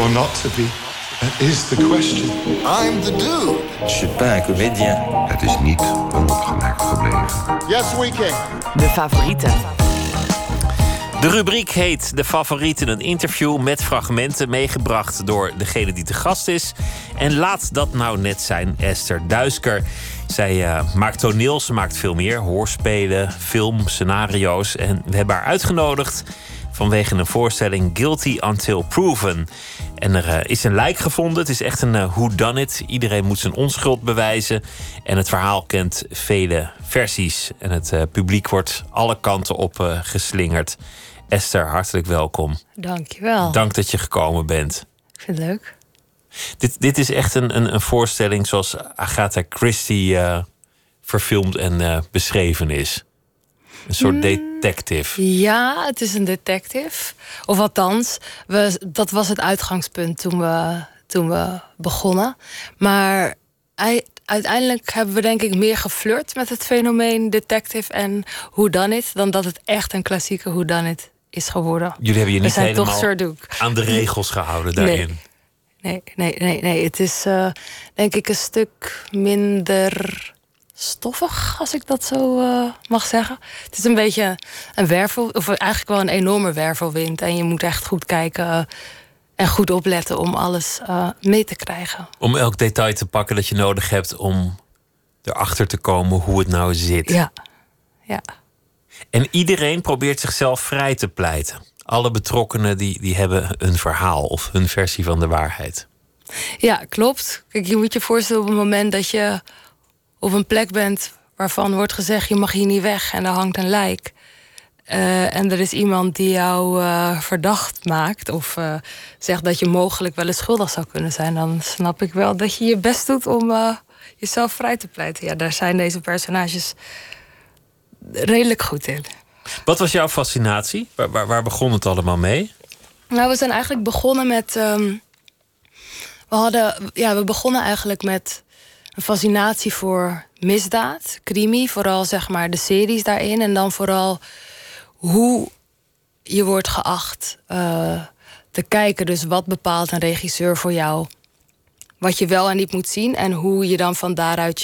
or not to be? That is the question. I'm the dude. Je suis pas un comédien. Het is niet onopgemerkt gebleven. Yes, we can. De favorieten. De rubriek heet De Favorieten. Een interview met fragmenten meegebracht door degene die te gast is. En laat dat nou net zijn, Esther Duisker. Zij maakt toneel, ze maakt veel meer. Hoorspelen, film, scenario's. En we hebben haar uitgenodigd vanwege een voorstelling Guilty Until Proven. En er is een lijk gevonden. Het is echt een whodunit. Iedereen moet zijn onschuld bewijzen. En het verhaal kent vele versies. En het publiek wordt alle kanten op geslingerd. Esther, hartelijk welkom. Dankjewel. Dank dat je gekomen bent. Ik vind het leuk. Dit is echt een voorstelling zoals Agatha Christie verfilmd en beschreven is. Een soort detective. Ja, het is een detective. Of althans, dat was het uitgangspunt toen we begonnen. Maar uiteindelijk hebben we denk ik meer geflirt met het fenomeen detective en whodunit dan dat het echt een klassieke whodunit is geworden. Jullie hebben je niet helemaal toch aan de regels gehouden daarin. Nee. Het is denk ik een stuk minder stoffig, als ik dat zo mag zeggen. Het is een beetje een wervel, of eigenlijk wel een enorme wervelwind. En je moet echt goed kijken en goed opletten om alles mee te krijgen. Om elk detail te pakken dat je nodig hebt om erachter te komen hoe het nou zit. Ja. En iedereen probeert zichzelf vrij te pleiten. Alle betrokkenen die hebben een verhaal of hun versie van de waarheid. Ja, klopt. Kijk, je moet je voorstellen op het moment dat je op een plek bent waarvan wordt gezegd je mag hier niet weg en er hangt een lijk. En er is iemand die jou verdacht maakt of zegt dat je mogelijk wel eens schuldig zou kunnen zijn, dan snap ik wel dat je je best doet om jezelf vrij te pleiten. Ja, daar zijn deze personages redelijk goed in. Wat was jouw fascinatie? Waar begon het allemaal mee? Nou, we zijn eigenlijk begonnen met we begonnen eigenlijk met een fascinatie voor misdaad, crimi, vooral zeg maar de series daarin. En dan vooral hoe je wordt geacht te kijken. Dus wat bepaalt een regisseur voor jou? Wat je wel en niet moet zien. En hoe je dan van daaruit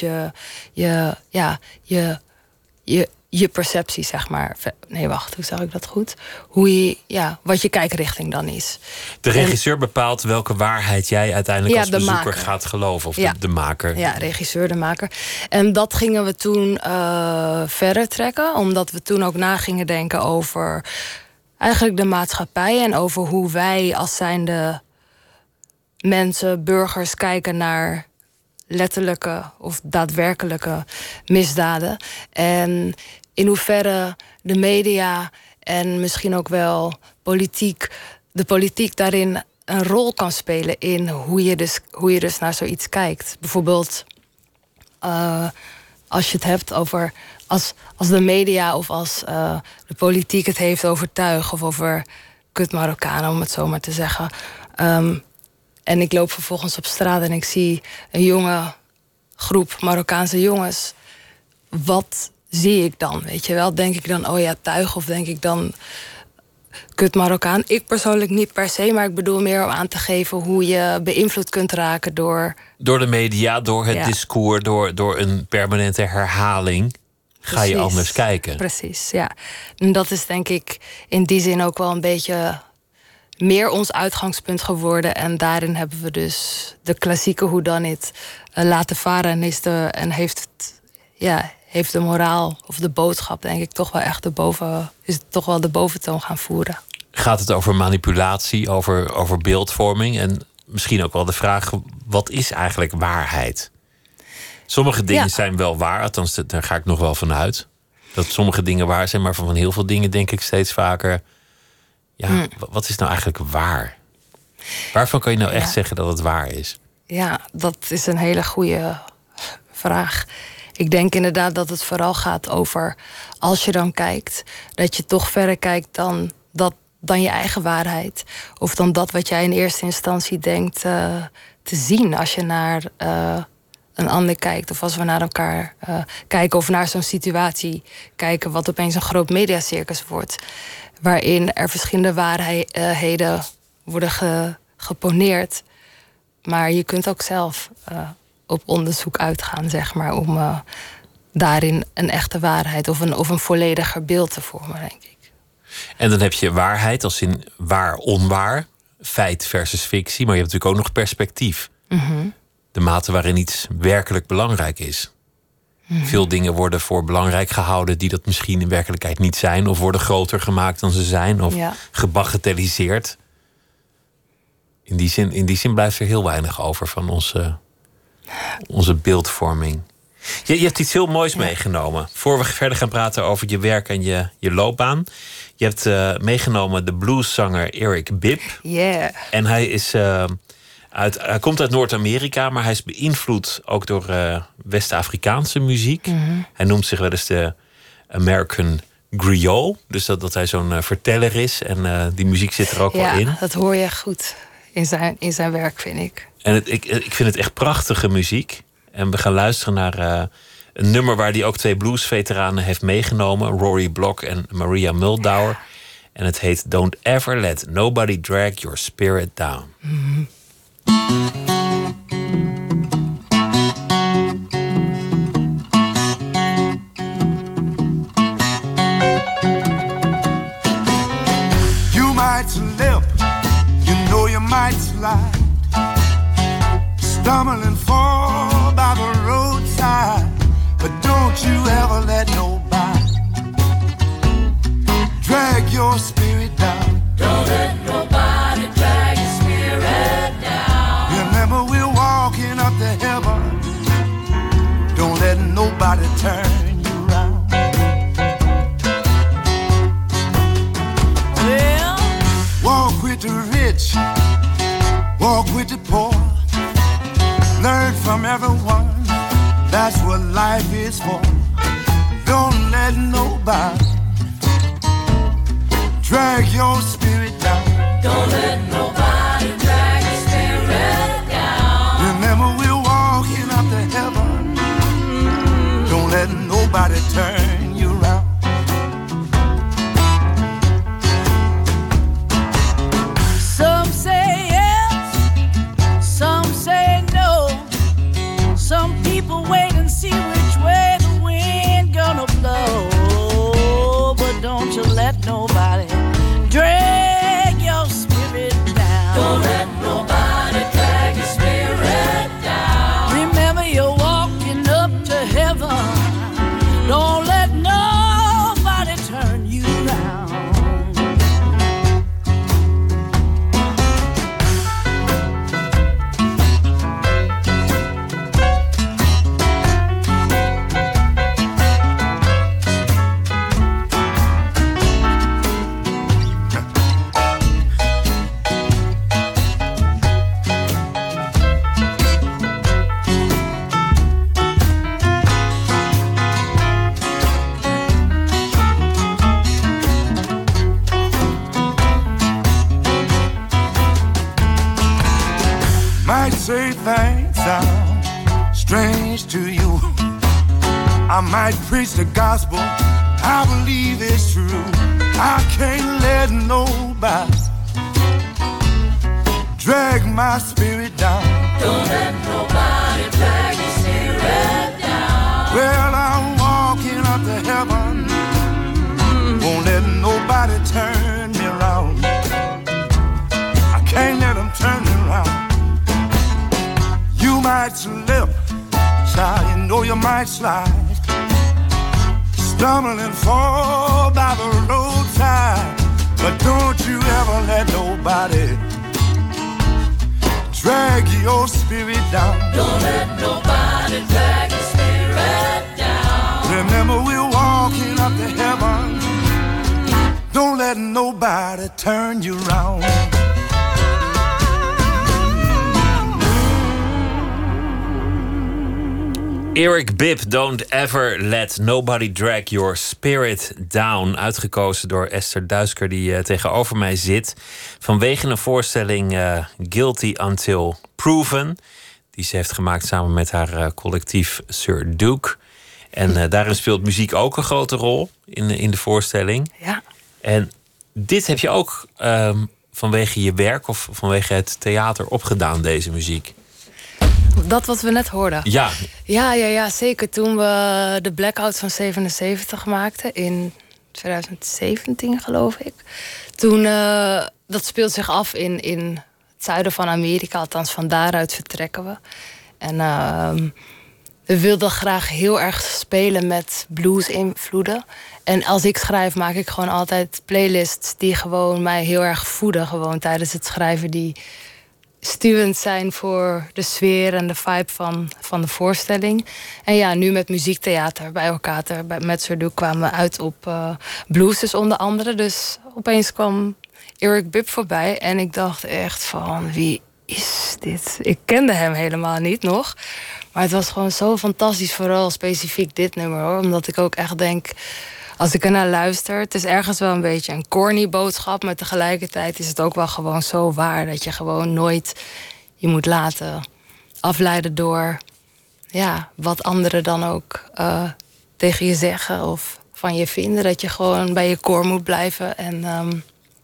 je perceptie, zeg maar. Nee, wacht, hoe zeg ik dat goed? Wat je kijkrichting dan is. De regisseur bepaalt welke waarheid jij uiteindelijk als bezoeker maker gaat geloven. Of de maker. Ja, regisseur, de maker. En dat gingen we toen verder trekken. Omdat we toen ook na gingen denken over eigenlijk de maatschappij. En over hoe wij als zijnde mensen, burgers, kijken naar letterlijke of daadwerkelijke misdaden. En in hoeverre de media en misschien ook wel de politiek daarin een rol kan spelen in hoe je dus naar zoiets kijkt. Bijvoorbeeld als je het hebt over als de media of als de politiek het heeft over tuig of over kut Marokkanen, om het zo maar te zeggen. En ik loop vervolgens op straat en ik zie een jonge groep Marokkaanse jongens. Wat zie ik dan? Weet je wel? Denk ik dan, oh ja, tuig? Of denk ik dan kut Marokkaan? Ik persoonlijk niet per se, maar ik bedoel meer om aan te geven hoe je beïnvloed kunt raken door de media, door het discours, door een permanente herhaling. Ga je anders kijken. Precies, ja. En dat is denk ik in die zin ook wel een beetje meer ons uitgangspunt geworden. En daarin hebben we dus de klassieke whodunit laten varen. En heeft de moraal of de boodschap denk ik toch wel echt de boventoon gaan voeren. Gaat het over manipulatie, over beeldvorming? En misschien ook wel de vraag, wat is eigenlijk waarheid? Sommige dingen zijn wel waar, althans daar ga ik nog wel van uit. Dat sommige dingen waar zijn, maar van heel veel dingen denk ik steeds vaker, wat is nou eigenlijk waar? Waarvan kan je nou echt zeggen dat het waar is? Ja, dat is een hele goede vraag. Ik denk inderdaad dat het vooral gaat over, als je dan kijkt, dat je toch verder kijkt dan je eigen waarheid. Of dan dat wat jij in eerste instantie denkt te zien als je naar een ander kijkt. Of als we naar elkaar kijken of naar zo'n situatie kijken wat opeens een groot mediacircus wordt. Waarin er verschillende waarheden worden geponeerd. Maar je kunt ook zelf op onderzoek uitgaan, zeg maar, om daarin een echte waarheid of een vollediger beeld te vormen, denk ik. En dan heb je waarheid als in waar, onwaar. Feit versus fictie. Maar je hebt natuurlijk ook nog perspectief. Mm-hmm. De mate waarin iets werkelijk belangrijk is. Mm-hmm. Veel dingen worden voor belangrijk gehouden die dat misschien in werkelijkheid niet zijn. Of worden groter gemaakt dan ze zijn. Of gebagatelliseerd. In die zin blijft er heel weinig over van onze beeldvorming. Je hebt iets heel moois meegenomen. Voor we verder gaan praten over je werk en je loopbaan. Je hebt meegenomen de blueszanger Eric Bibb. Yeah. En hij komt uit Noord-Amerika, maar hij is beïnvloed ook door West-Afrikaanse muziek. Mm-hmm. Hij noemt zich wel eens de American Griot. Dus dat hij zo'n verteller is. En die muziek zit er ook wel in. Ja, dat hoor je goed in zijn werk, vind ik. En ik vind het echt prachtige muziek. En we gaan luisteren naar een nummer waar hij ook 2 bluesveteranen heeft meegenomen. Rory Block en Maria Muldaur. Ja. En het heet Don't Ever Let Nobody Drag Your Spirit Down. Mm-hmm. You might slip, you know you might slide, stumble and fall by the roadside, but don't you ever let nobody drag your spirit down. Don't let nobody drag your spirit down. Remember we're walking up to heaven. Don't let nobody turn you around. Well, walk with the rich, walk with the poor. Learn from everyone, that's what life is for. Don't let nobody drag your spirit down. don't let nobody drag your spirit down. Remember we're walking up to heaven. Don't let nobody turn you around. Some say yes, some say no. Some people wait and see which way the wind gonna blow. But don't you let nobody drag your spirit down. Don't let nobody drag your spirit down. Remember you're walking up to heaven. Don't let nobody turn you down. Might say things sound strange to you. I might preach the gospel, I believe it's true. I can't let nobody drag my spirit down. Don't let nobody drag your spirit down. Well, I'm walking up to heaven. Won't let nobody turn me around. I can't let them turn me around. You might slip, child, you know you might slide, stumble and fall by the roadside, but don't you ever let nobody drag your spirit down. Don't let nobody drag your spirit down. Remember we're walking up to heaven. Don't let nobody turn you around. Eric Bibb, Don't Ever Let Nobody Drag Your Spirit Down. Uitgekozen door Esther Duisker, die tegenover mij zit. Vanwege een voorstelling Guilty Until Proven. Die ze heeft gemaakt samen met haar collectief Sir Duke. En daarin speelt muziek ook een grote rol in de voorstelling. Ja. En dit heb je ook vanwege je werk of vanwege het theater opgedaan, deze muziek? Dat wat we net hoorden? Ja. Ja, zeker. Toen we de Blackout van 77 maakten in 2017, geloof ik. Toen, dat speelt zich af in het zuiden van Amerika. Althans, van daaruit vertrekken we. En we wilden graag heel erg spelen met blues-invloeden. En als ik schrijf, maak ik gewoon altijd playlists die gewoon mij heel erg voeden. Gewoon tijdens het schrijven, die stuwend zijn voor de sfeer en de vibe van de voorstelling. En ja, nu met muziektheater bij Orkater, met Sardou kwamen we uit op blues dus onder andere. Dus opeens kwam Eric Bibb voorbij en ik dacht echt van, wie is dit? Ik kende hem helemaal niet nog. Maar het was gewoon zo fantastisch, vooral specifiek dit nummer, hoor. Omdat ik ook echt denk, als ik ernaar luister, het is ergens wel een beetje een corny boodschap, maar tegelijkertijd is het ook wel gewoon zo waar dat je gewoon nooit je moet laten afleiden door wat anderen dan ook tegen je zeggen of van je vinden. Dat je gewoon bij je core moet blijven. En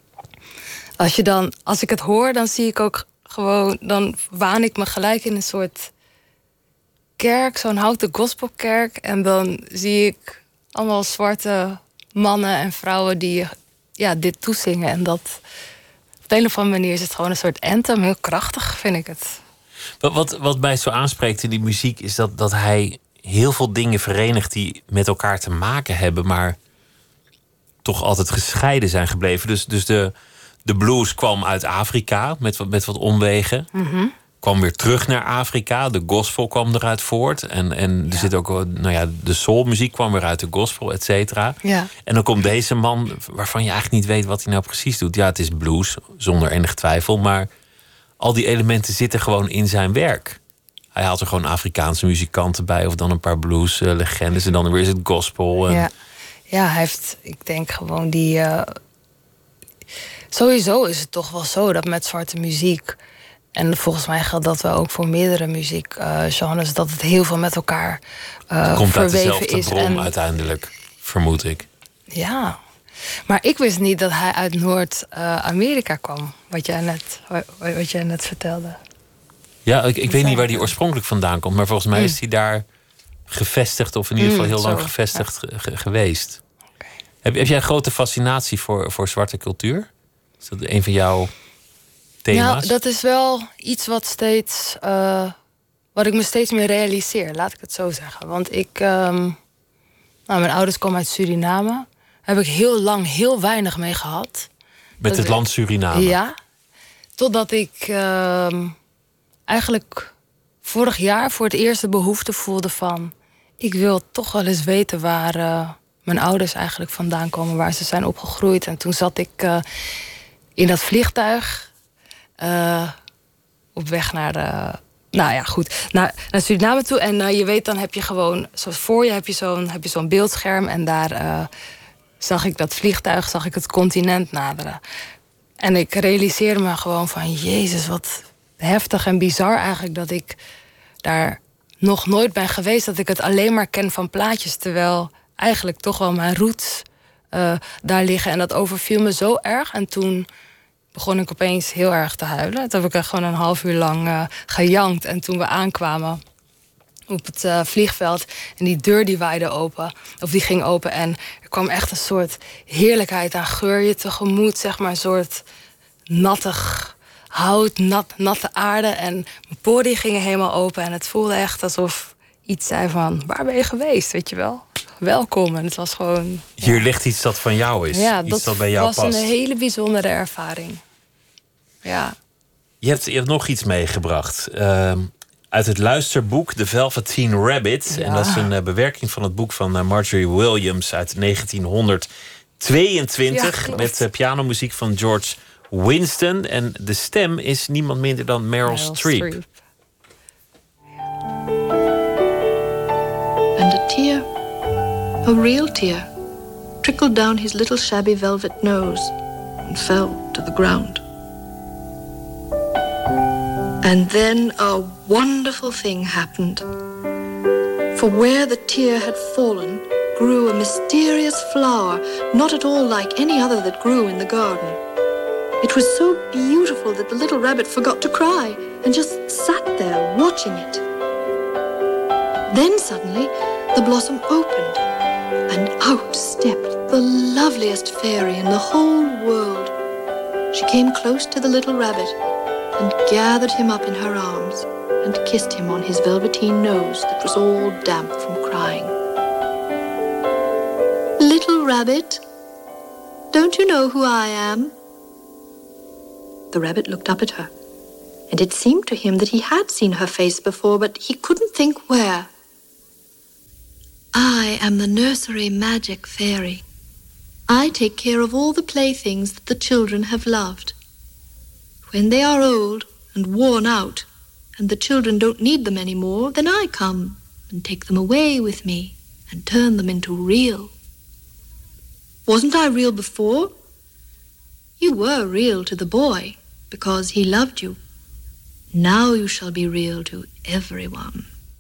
als ik het hoor, dan zie ik ook gewoon, dan waan ik me gelijk in een soort kerk, zo'n houten gospelkerk. En dan zie ik allemaal zwarte mannen en vrouwen die dit toezingen. En dat op de een of andere manier is het gewoon een soort anthem. Heel krachtig, vind ik het. Wat mij zo aanspreekt in die muziek is dat hij heel veel dingen verenigt die met elkaar te maken hebben, maar toch altijd gescheiden zijn gebleven. Dus de blues kwam uit Afrika met wat omwegen. Mm-hmm. Kwam weer terug naar Afrika. De gospel kwam eruit voort. En er zit ook, de soulmuziek kwam weer uit de gospel, et cetera. Ja. En dan komt deze man, waarvan je eigenlijk niet weet wat hij nou precies doet. Ja, het is blues, zonder enig twijfel. Maar al die elementen zitten gewoon in zijn werk. Hij haalt er gewoon Afrikaanse muzikanten bij, of dan een paar blueslegendes. En dan weer is het gospel. En ja, hij heeft, ik denk gewoon die. Sowieso is het toch wel zo dat met zwarte muziek, en volgens mij geldt dat wel ook voor meerdere muziekgenres, dat het heel veel met elkaar komt verweven uit dezelfde is. bron uiteindelijk, vermoed ik. Ja, maar ik wist niet dat hij uit Noord-Amerika kwam, wat jij net vertelde. Ja, ik weet niet waar hij oorspronkelijk vandaan komt, maar volgens mij is hij daar gevestigd, of in ieder geval heel lang gevestigd geweest. Okay. Heb jij een grote fascinatie voor zwarte cultuur? Is dat een van jouw thema's? Nou, dat is wel iets wat ik me steeds meer realiseer, laat ik het zo zeggen. Want mijn ouders komen uit Suriname. Daar heb ik heel lang heel weinig mee gehad. Met het land Suriname? Ja. Totdat ik eigenlijk vorig jaar voor het eerst de behoefte voelde van, ik wil toch wel eens weten waar mijn ouders eigenlijk vandaan komen, waar ze zijn opgegroeid. En toen zat ik in dat vliegtuig op weg naar naar Suriname toe. En je weet, dan heb je gewoon, zoals voor je heb je zo'n beeldscherm. En daar zag ik dat vliegtuig, zag ik het continent naderen. En ik realiseerde me gewoon van, Jezus, wat heftig en bizar eigenlijk dat ik daar nog nooit ben geweest. Dat ik het alleen maar ken van plaatjes, terwijl eigenlijk toch wel mijn roots daar liggen. En dat overviel me zo erg. En toen begon ik opeens heel erg te huilen. Toen heb ik er gewoon een half uur lang gejankt. En toen we aankwamen op het vliegveld en die deur die waaide open, of die ging open, en er kwam echt een soort heerlijkheid aan geur je tegemoet, zeg maar, een soort nattig hout, natte aarde, en mijn poriën gingen helemaal open en het voelde echt alsof iets zei van, waar ben je geweest, weet je wel? Welkom. En het was gewoon, hier ligt iets dat van jou is. Ja, iets dat bij jou was past. een hele bijzondere ervaring. Ja. Je hebt nog iets meegebracht. Uit het luisterboek The Velveteen Rabbit. Ja. En dat is een bewerking van het boek van Marjorie Williams uit 1922. Ja, met pianomuziek van George Winston. En de stem is niemand minder dan Meryl Streep. And a tear, a real tear, trickled down his little shabby velvet nose and fell to the ground. And then a wonderful thing happened. For where the tear had fallen grew a mysterious flower, not at all like any other that grew in the garden. It was so beautiful that the little rabbit forgot to cry and just sat there watching it. Then suddenly the blossom opened and out stepped the loveliest fairy in the whole world. She came close to the little rabbit and gathered him up in her arms and kissed him on his velveteen nose that was all damp from crying. Little rabbit, don't you know who I am? The rabbit looked up at her, and it seemed to him that he had seen her face before, but he couldn't think where. I am the nursery magic fairy. I take care of all the playthings that the children have loved. When they are old and worn out, and the children don't need them anymore, then I come and take them away with me and turn them into real. Wasn't I real before? You were real to the boy because he loved you. Now you shall be real to everyone.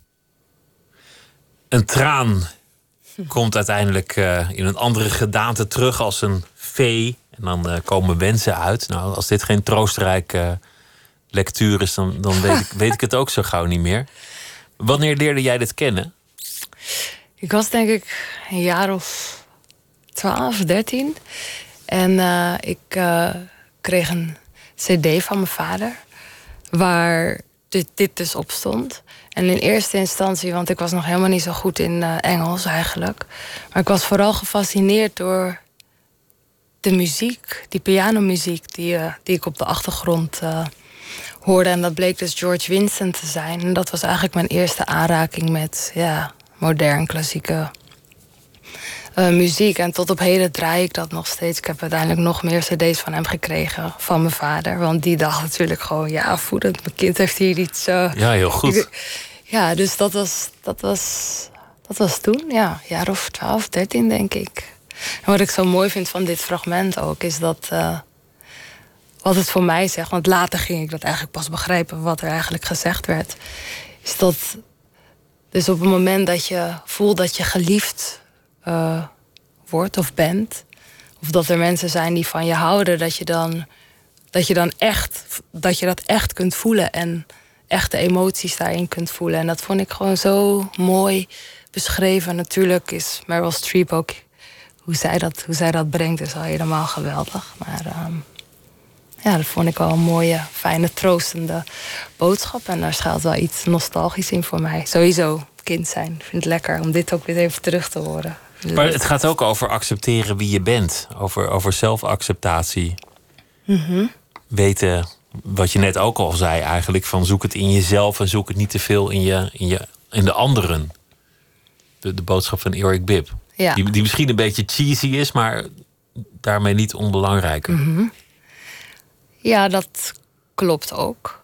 Een traan komt uiteindelijk in een andere gedaante terug als een vee. En dan komen wensen uit. Nou, als dit geen troostrijk lectuur is, dan weet ik het ook zo gauw niet meer. Wanneer leerde jij dit kennen? Ik was denk ik een jaar of 12, 13. En ik kreeg een cd van mijn vader waar dit dus op stond. En in eerste instantie, want ik was nog helemaal niet zo goed in Engels eigenlijk. Maar ik was vooral gefascineerd door de muziek, die pianomuziek die ik op de achtergrond hoorde. En dat bleek dus George Vincent te zijn. En dat was eigenlijk mijn eerste aanraking met modern, klassieke muziek. En tot op heden draai ik dat nog steeds. Ik heb uiteindelijk nog meer cd's van hem gekregen, van mijn vader. Want die dacht natuurlijk gewoon, ja, voedend, mijn kind heeft hier iets... Ja, heel goed. Ja, dus dat was toen, ja, een jaar of 12, 13 denk ik. En wat ik zo mooi vind van dit fragment ook, is dat... wat het voor mij zegt, want later ging ik dat eigenlijk pas begrijpen wat er eigenlijk gezegd werd. Is dat dus op het moment dat je voelt dat je geliefd wordt of bent, of dat er mensen zijn die van je houden, dat je dat echt kunt voelen en echte emoties daarin kunt voelen. En dat vond ik gewoon zo mooi beschreven. Natuurlijk is Meryl Streep ook, hoe zij dat brengt, is al helemaal geweldig. Maar dat vond ik wel een mooie, fijne, troostende boodschap. En daar schuilt wel iets nostalgisch in voor mij. Sowieso kind zijn. Ik vind het lekker om dit ook weer even terug te horen. Maar het gaat ook over accepteren wie je bent. Over zelfacceptatie. Mm-hmm. Weten, wat je net ook al zei eigenlijk, van zoek het in jezelf en zoek het niet te veel in de anderen. De boodschap van Eric Bibb. Ja. Die misschien een beetje cheesy is, maar daarmee niet onbelangrijker. Mm-hmm. Ja, dat klopt ook.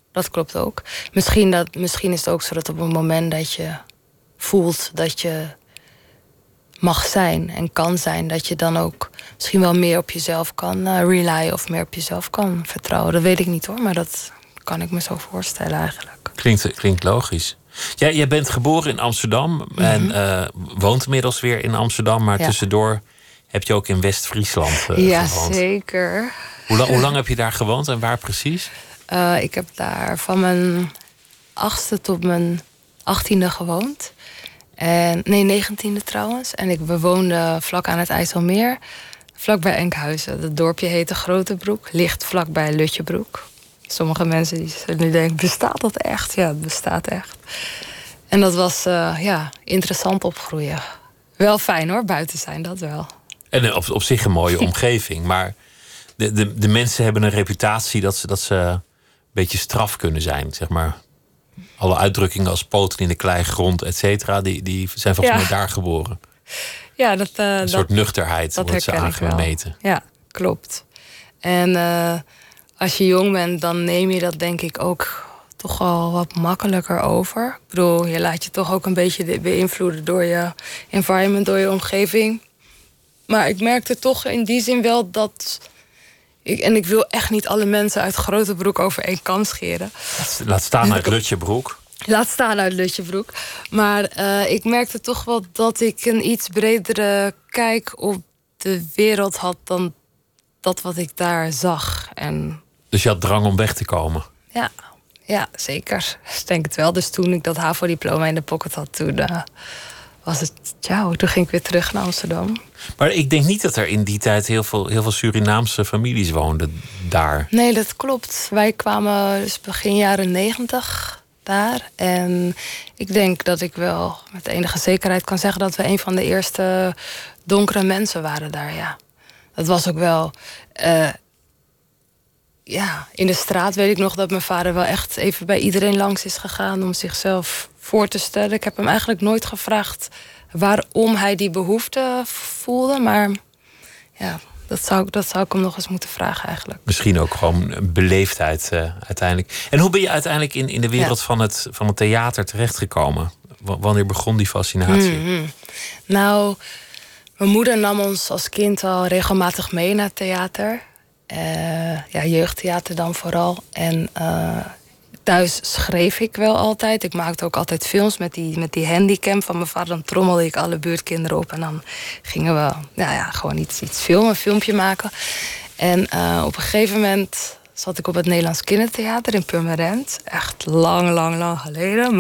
Misschien is het ook zo dat op een moment dat je voelt dat je mag zijn en kan zijn, dat je dan ook misschien wel meer op jezelf kan relyen of meer op jezelf kan vertrouwen. Dat weet ik niet hoor, maar dat kan ik me zo voorstellen eigenlijk. Klinkt logisch. Jij bent geboren in Amsterdam en woont inmiddels weer in Amsterdam, maar tussendoor heb je ook in West-Friesland gewoond. Ja, zeker. Hoe lang heb je daar gewoond en waar precies? Ik heb daar van mijn 8e tot mijn 18e gewoond. Nee, 19e trouwens. En we woonden vlak aan het IJsselmeer, vlakbij Enkhuizen. Het dorpje heette Grotebroek, ligt vlakbij Lutjebroek. Sommige mensen die zullen denken, bestaat dat echt? Ja, het bestaat echt. En dat was interessant opgroeien. Wel fijn hoor, buiten zijn, dat wel. En op zich een mooie omgeving, maar de mensen hebben een reputatie dat ze een beetje straf kunnen zijn, zeg maar. Alle uitdrukkingen als poten in de kleigrond, et cetera, die zijn volgens mij daar geboren. Ja, een soort nuchterheid wordt ze aangemeten. Ja, klopt. En als je jong bent, dan neem je dat denk ik ook toch wel wat makkelijker over. Ik bedoel, je laat je toch ook een beetje beïnvloeden door je environment, door je omgeving. Maar ik merkte toch in die zin wel dat... ik wil echt niet alle mensen uit Grotebroek over één kam scheren. Laat staan uit Lutjebroek. Laat staan uit Lutjebroek. Maar ik merkte toch wel dat ik een iets bredere kijk op de wereld had dan dat wat ik daar zag. En Dus je had drang om weg te komen? ja, zeker. Ik denk het wel. Dus toen ik dat HAVO-diploma in de pocket had, toen was het ciao. Toen ging ik weer terug naar Amsterdam. Maar ik denk niet dat er in die tijd heel veel Surinaamse families woonden daar. Nee, dat klopt. Wij kwamen dus begin jaren 90 daar. En ik denk dat ik wel met enige zekerheid kan zeggen dat we een van de eerste donkere mensen waren daar, ja. Dat was ook wel... in de straat weet ik nog dat mijn vader wel echt even bij iedereen langs is gegaan om zichzelf voor te stellen. Ik heb hem eigenlijk nooit gevraagd waarom hij die behoefte voelde. Maar ja, dat zou ik hem nog eens moeten vragen eigenlijk. Misschien ook gewoon beleefdheid uiteindelijk. En hoe ben je uiteindelijk in de wereld van het theater terechtgekomen? Wanneer begon die fascinatie? Nou, mijn moeder nam ons als kind al regelmatig mee naar het theater. Jeugdtheater dan vooral. En thuis schreef ik wel altijd. Ik maakte ook altijd films met die handycam van mijn vader. Dan trommelde ik alle buurtkinderen op. En dan gingen we gewoon iets filmen, een filmpje maken. En op een gegeven moment zat ik op het Nederlands Kindertheater in Purmerend. Echt lang geleden.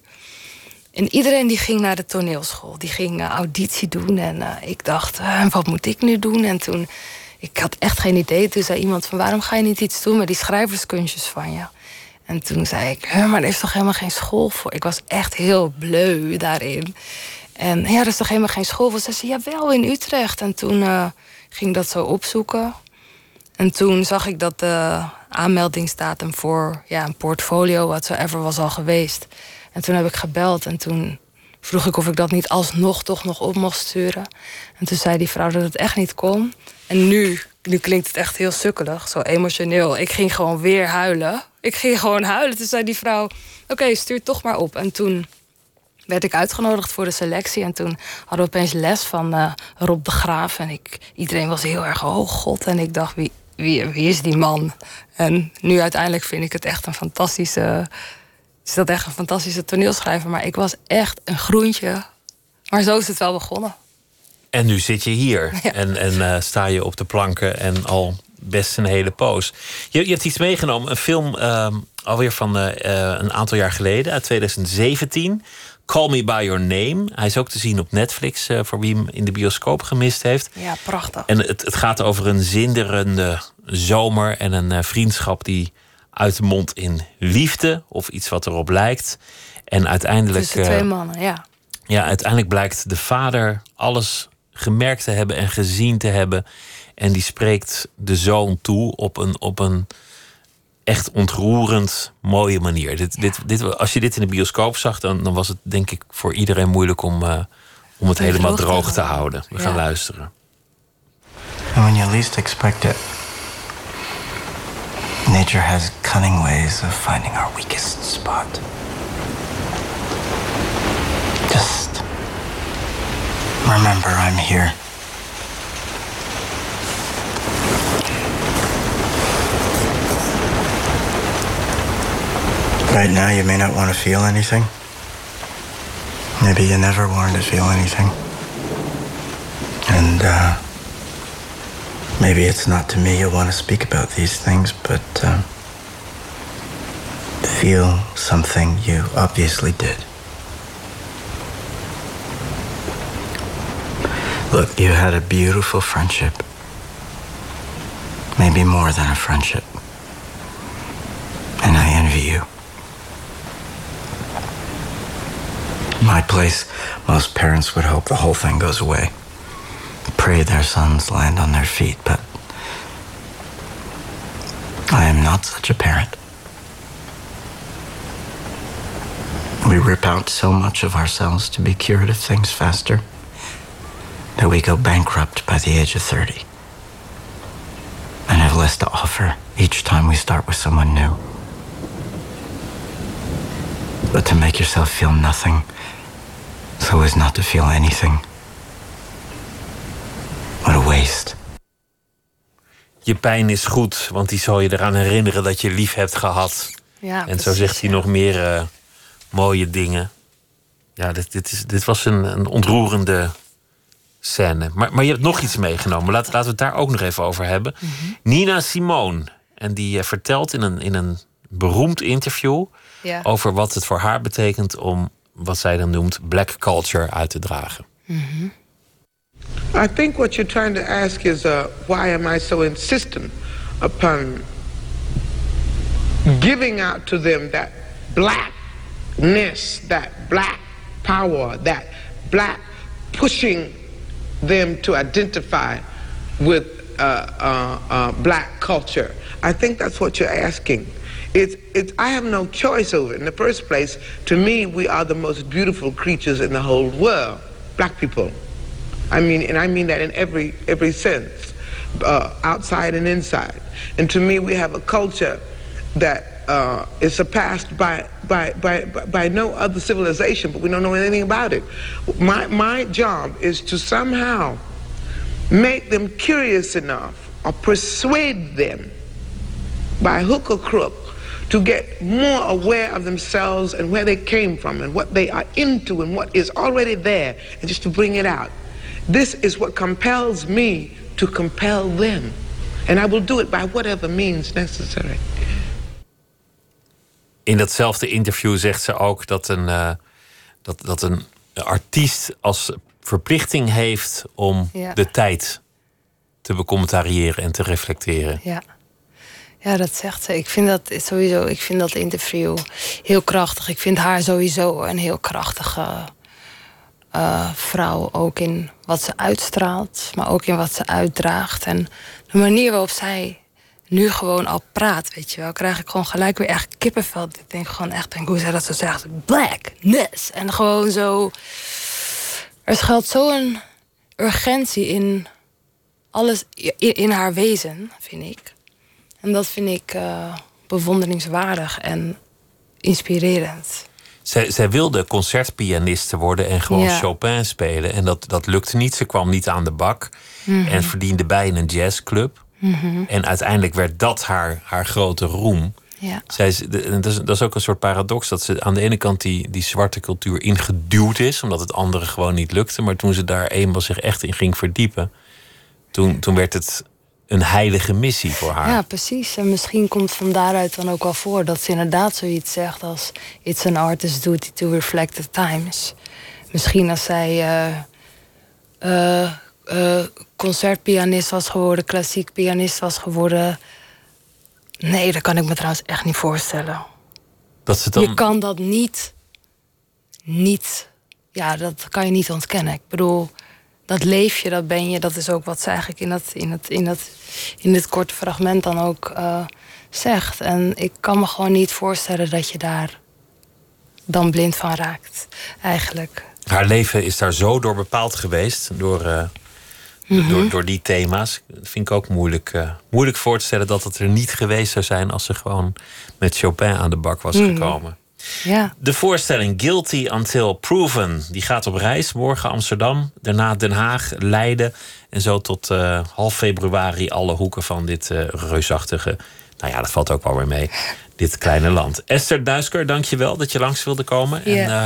En iedereen die ging naar de toneelschool. Die ging auditie doen. En ik dacht, wat moet ik nu doen? En toen... Ik had echt geen idee. Toen zei iemand van, waarom ga je niet iets doen met die schrijverskunstjes van je? En toen zei ik, maar er is toch helemaal geen school voor? Ik was echt heel bleu daarin. En ja, er is toch helemaal geen school voor? Ze zei, jawel, in Utrecht. En toen ging ik dat zo opzoeken. En toen zag ik dat de aanmeldingsdatum voor een portfolio, whatsoever, was al geweest. En toen heb ik gebeld en toen vroeg ik of ik dat niet alsnog toch nog op mocht sturen. En toen zei die vrouw dat het echt niet kon. En nu klinkt het echt heel sukkelig, zo emotioneel. Ik ging gewoon weer huilen. Toen zei die vrouw, oké, stuur toch maar op. En toen werd ik uitgenodigd voor de selectie. En toen hadden we opeens les van Rob de Graaf. En iedereen was heel erg, oh god. En ik dacht, wie is die man? En nu uiteindelijk vind ik het echt een fantastische toneelschrijver. Maar ik was echt een groentje. Maar zo is het wel begonnen. En nu zit je hier Ja. en sta je op de planken en al best een hele poos. Je hebt iets meegenomen, een film alweer van een aantal jaar geleden, uit 2017. Call Me By Your Name. Hij is ook te zien op Netflix, voor wie hem in de bioscoop gemist heeft. Ja, prachtig. En het gaat over een zinderende zomer en een vriendschap die uitmondt in liefde, of iets wat erop lijkt. En uiteindelijk... Tussen twee mannen, ja. Ja, uiteindelijk blijkt de vader alles gemerkt te hebben en gezien te hebben. En die spreekt de zoon toe op een echt ontroerend mooie manier. Als je dit in de bioscoop zag, dan was het denk ik voor iedereen moeilijk om het helemaal droog te houden. We gaan luisteren. And when you least expect it, nature has cunning ways of finding our weakest spot. Just remember I'm here. Right now you may not want to feel anything. Maybe you never wanted to feel anything. And maybe it's not to me you want to speak about these things, but feel something you obviously did. Look, you had a beautiful friendship. Maybe more than a friendship. And I envy you. My place, most parents would hope the whole thing goes away. Pray their sons land on their feet, but I am not such a parent. We rip out so much of ourselves to be cured of things faster that we go bankrupt by the age of 30 and have less to offer each time we start with someone new. But to make yourself feel nothing so as not to feel anything. What a waste. Je pijn is goed, want die zal je eraan herinneren dat je lief hebt gehad. Ja, en precies, zo zegt hij nog meer mooie dingen. Ja, dit was een ontroerende scène. Maar je hebt nog iets meegenomen. Laten we het daar ook nog even over hebben. Nina Simone. En die vertelt in een beroemd interview over wat het voor haar betekent om wat zij dan noemt black culture uit te dragen. Mm-hmm. I think what you're trying to ask is why am I so insistent upon giving out to them that blackness, that black power, that black pushing them to identify with black culture. I think that's what you're asking. I have no choice over it. In the first place, to me, we are the most beautiful creatures in the whole world, black people. I mean that in every sense, outside and inside. And to me, we have a culture that is surpassed by no other civilization, but we don't know anything about it. My job is to somehow make them curious enough or persuade them by hook or crook to get more aware of themselves and where they came from and what they are into and what is already there, and just to bring it out. This is what compels me to compel them. And I will do it by whatever means necessary. In datzelfde interview zegt ze ook dat een artiest als verplichting heeft om de tijd te becommentariëren en te reflecteren. Ja, dat zegt ze. Ik vind dat interview heel krachtig. Ik vind haar sowieso een heel krachtige vrouw. Ook in wat ze uitstraalt, maar ook in wat ze uitdraagt. En de manier waarop zij nu gewoon al praat, weet je wel, krijg ik gewoon gelijk weer echt kippenvel. Ik denk gewoon echt, hoe zij dat zo zegt, blackness. En gewoon zo, er schuilt zo'n urgentie in alles, in haar wezen, vind ik. En dat vind ik bewonderingswaardig en inspirerend. Zij wilde concertpianiste worden en gewoon Chopin spelen. En dat lukte niet. Ze kwam niet aan de bak. Mm-hmm. En verdiende bij in een jazzclub. Mm-hmm. En uiteindelijk werd dat haar grote roem. Ja. Dat is ook een soort paradox. Dat ze aan de ene kant die zwarte cultuur ingeduwd is. Omdat het anderen gewoon niet lukte. Maar toen ze daar eenmaal zich echt in ging verdiepen. Toen werd het een heilige missie voor haar. Ja, precies. En misschien komt van daaruit dan ook wel voor dat ze inderdaad zoiets zegt als it's an artist's duty to reflect the times. Misschien als zij concertpianist was geworden, klassiek pianist was geworden. Nee, dat kan ik me trouwens echt niet voorstellen. Dat ze dan... Je kan dat niet. Ja, dat kan je niet ontkennen. Ik bedoel, dat leef je, dat ben je. Dat is ook wat ze eigenlijk in dit korte fragment dan ook zegt. En ik kan me gewoon niet voorstellen dat je daar dan blind van raakt, eigenlijk. Haar leven is daar zo door bepaald geweest, door die thema's. Dat vind ik ook moeilijk voor te stellen dat het er niet geweest zou zijn als ze gewoon met Chopin aan de bak was gekomen. Ja. De voorstelling Guilty Until Proven, die gaat op reis. Morgen Amsterdam, daarna Den Haag, Leiden. En zo tot half februari alle hoeken van dit reusachtige... Nou ja, dat valt ook wel weer mee. Dit kleine land. Esther Duisker, dank je wel dat je langs wilde komen. Yeah. En